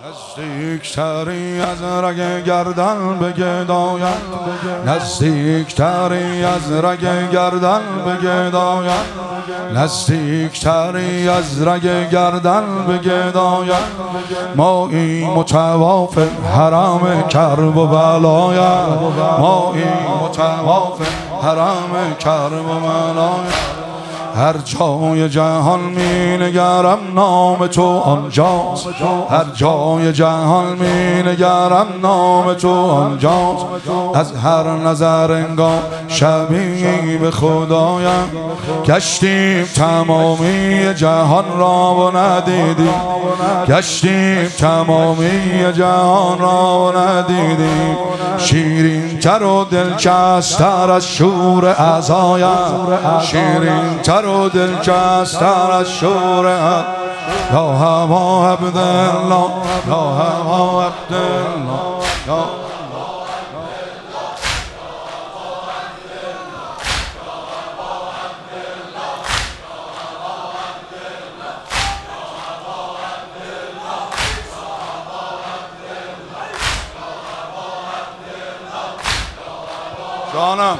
نزدیکتری از رگ گردن به گدایم، نزدیکتری از رگ گردن به گدایم، نزدیکتری از رگ گردن به گدایم. ما این متواف حرم کرب و بلایم، ما این متواف حرم کرب و بلایم. هر جای جهان می نگرم نام تو آنجاست، هر جای جهان می نگرم نام تو آنجاست. از هر نظر انگار شبیه به خدایم، گشتیم تمامی جهان را و ندیدیم، گشتیم تمامی جهان را و ندیدیم. شیرین تر و دلچستر از شور عزایم، شیرین تر و دلچستر از شور عزایم. یا هوا عبدالله، یا هوا عبدالله، یا جانم.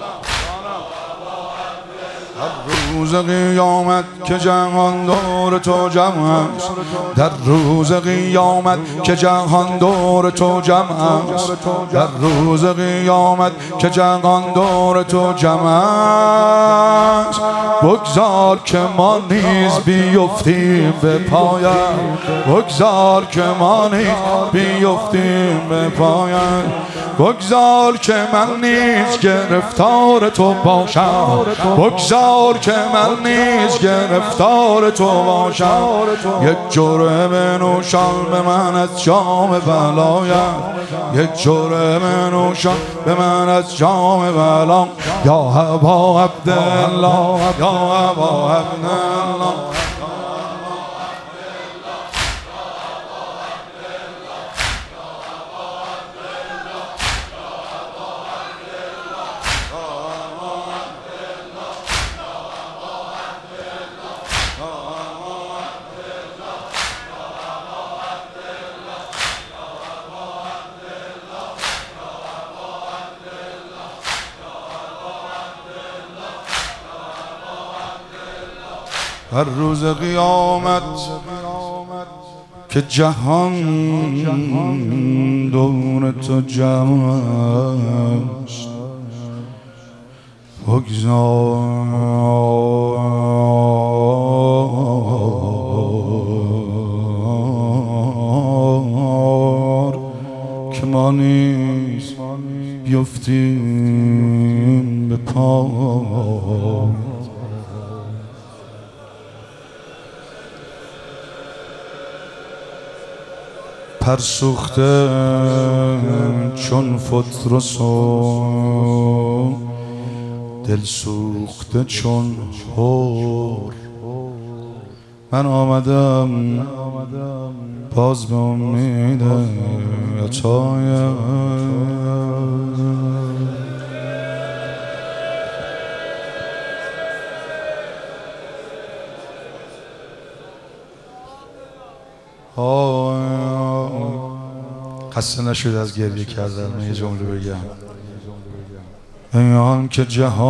در روز قیامت که جهان دور تو جمع است، در روز قیامت که جهان دور تو جمع است، در روز قیامت که جهان دور تو جمع است. بگذار که ما نیز بیفتیم به پایت، بگذار که ما نیز بیفتیم به پایت. بگذار که من نیز گرفتار تو باشم، بگذار که من نیز گرفتار تو باشم. یک جرعه بنوشان به من از جام بلایم، یک جرعه بنوشان به من از جام بلایم. یا ابا عبدالله، یا ابا عبدالله. هر روز قیامت که جهان دور تو جمع است، بگذار که ما نیز بیفتیم به پای. پر سوخته چون فترس و دل سوخته چون حور، من آمدم باز به امید عطای. خسته نشد از گریه کردن. من یه جمله بگم. ای آن که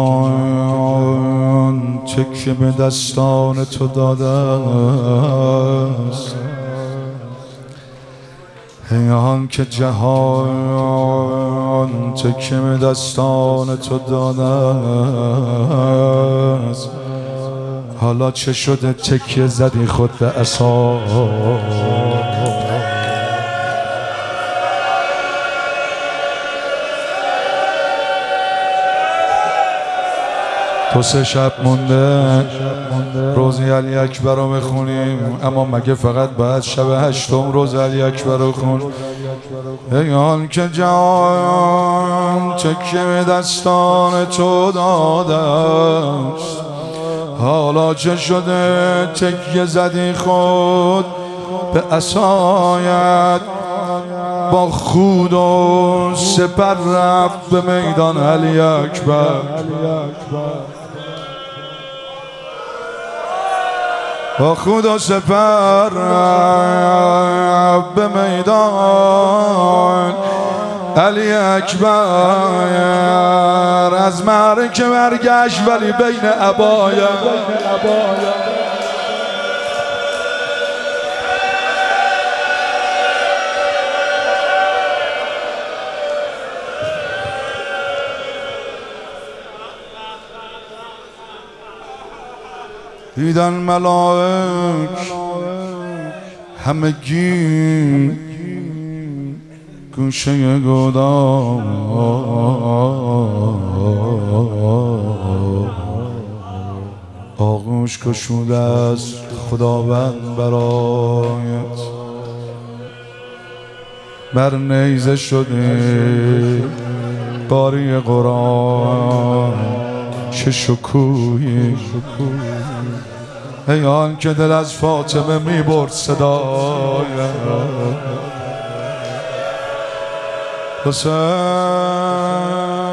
جهان تکیه به دستان تو داده است، ای آن که جهان تکیه به دستان تو داده است، حالا چه شده تکیه زدی خود به عصا. تو 3 شب مونده روز علی اکبر رو بخونیم، اما مگه فقط بعد شب 8م روز علی اکبر رو خون؟ ای آن که جان تکیه به دستان تو داده است، حالا چه شده تکیه زدی خود به عصایت. با خود و سپر رفت به میدان علی اکبر. با خود و سپر به میدان علی اکبر از معرکه برگشت ولی بین عبایا دیدن ملائک همگی گوشه گدام آغوش کشوده از خداوند برایت بر نیزه شده قاری قرآن چه شکوهی ای آن که دل از فاطمه میبرد صدای حسین